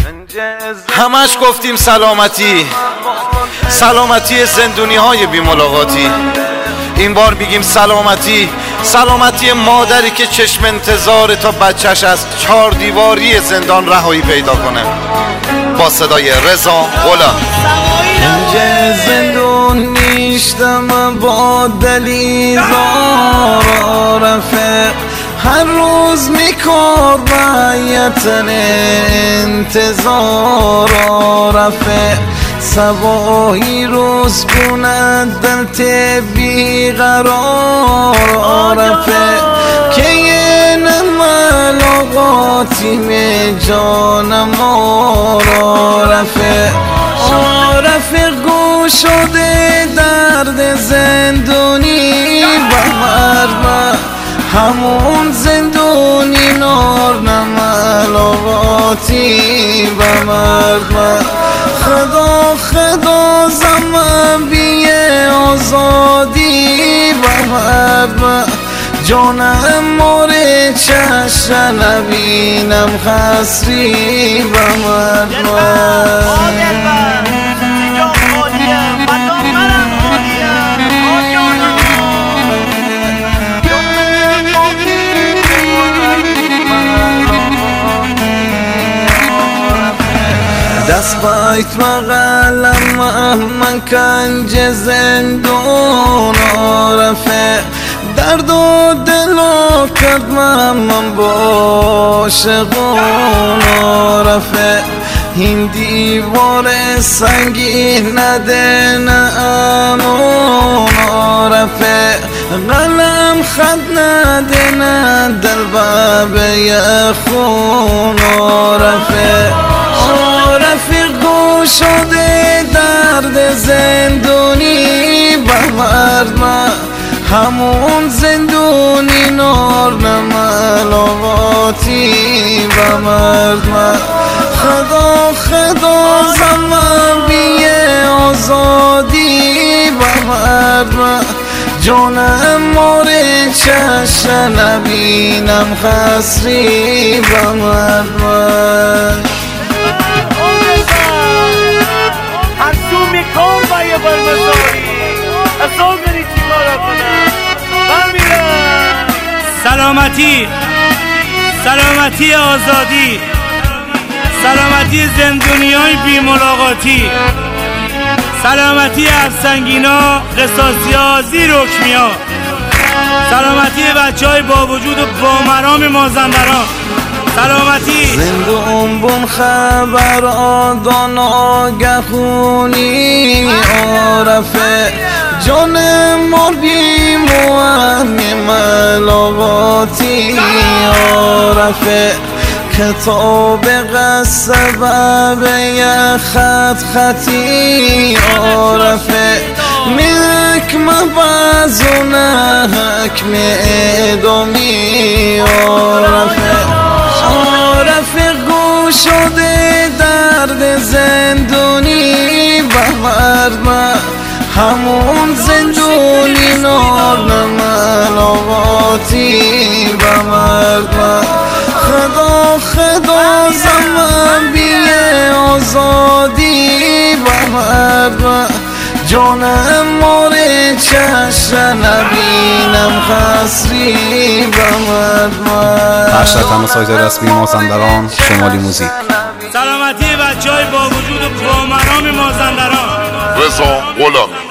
همش گفتیم سلامتی، سلامتی زندونی های بی ملاقاتی. این بار میگیم سلامتی، سلامتی مادری که چشم انتظار تا بچهش از 4 دیواری زندان رهایی پیدا کنه. با صدای رضا غلام. اینجا زندون نیشتم با دلیل رفت، هر روز میکر بایتن انتظار رفت. سبایی روز کند دلت بیقرار رفت، که یه نملاقاتی می جانم رفت. رفیق گوش شده درد زندونی و مرد، همون زندونی نار نملاقاتی و مرد. خدا خدا زمان بیه آزادی و مرد، جانم مورد چشم نبینم خسری و مرد. دست بایت مغلم من کنج زندون رفت، درد و دل و کدمم با شغون رفت. این دیوار سنگین نده نه امون رفت، قلم خط نده نه دل بابه خون رفت. رفیق گوش شده درد زندونی با مرد، همون زندونی نار نملاقاتی با مرد. خدا خدا زمان بیه آزادی با مرد، جانم مورد چشم نبینم خسری با مرد. سلامتی، سلامتی آزادی، سلامتی زندونیای بی ملاقاتی، سلامتی افسنگینا قصاصی‌ها زیر حکمیا، سلامتی بچه‌های با وجود و با مرام مازندران، سلامتی زندون بون خبر آدان آگهونی عرفه، جانم مرگیم و امی ملاقاتی عرفه. کتاب قصبه به خط خطی عرفه، حکم بازونه حکم ادامی عرفه. رفیق گوش شده درد زندونی و مرد، همون زندونی نار نملاقاتی و مرد. خدا خدا زمان بیه آزادی و مرد، جانم مورد چشم نبینم خسری و مرد. هشتگ تماس‌های رسمی مازندران شمالی موزیک. سلامتی بچه‌های با وجود و با مرام مازندران. رضا غلام.